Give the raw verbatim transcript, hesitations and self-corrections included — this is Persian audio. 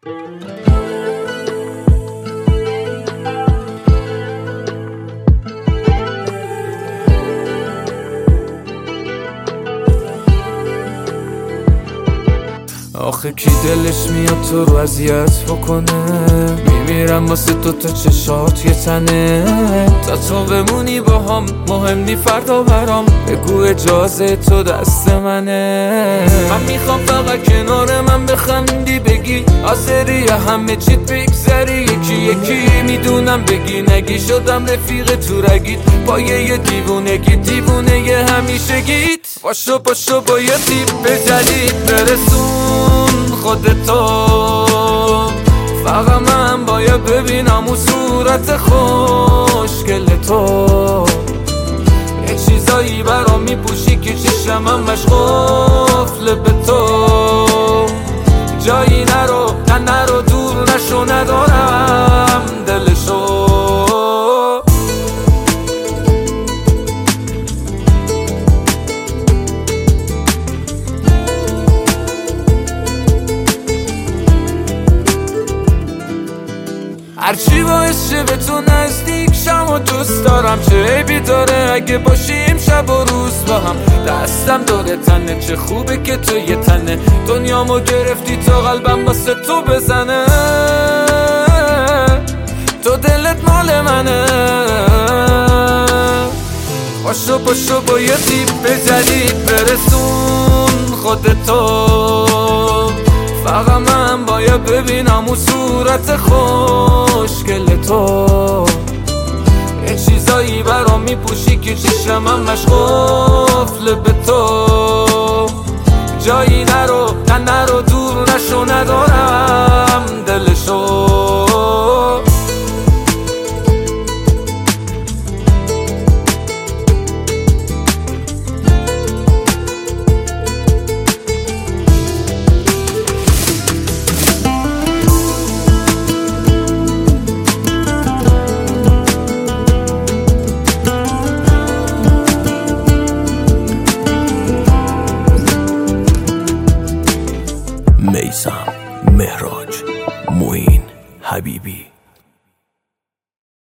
آخه کی دلش میاد تو رو اذیت بکنه؟ میمیرم واسه تو تا چشات یه تنه. تا تو بمونی با هم مهم نی فردا برام. بگو اجازه تو دست منه. من میخوام فقط کنار من بخندی، بگی آزری همه چیت بگذری یکی یکی. میدونم بگی نگی شدم رفیق تو رگید، پایه یه دیوونگی دیوونه یه همیشه گید. باشو باشو با یه تیپ جدید برسون خودتو. فقط من باید ببینم اون صورت خوشگل تو. یه چیزایی برام میپوشی که چشم هم مشغول به تو. جایی نرو نه نرو دور نشو، ندارم دلشو. هرچی باعث شه به تو نزدیک شم و دوست دارم. چه عیبی داره اگه باشیم شب و روز با هم. دستم داره تنه، چه خوبه که تو یه تنه. دنیامو گرفتی تا قلبم واسه تو بزنه. تو دلت مال منه. باشو باشو با یه تیپ جدید برسون خودتو. فقط من باید ببینم اون صورت خوشگل تو. یه چیزایی برام میپوشی که چشم هم مشغول به تو. جایی نرو نه نرو دور نشو، ندارم دلشو. میثم، مهراج، معین، حبیبی.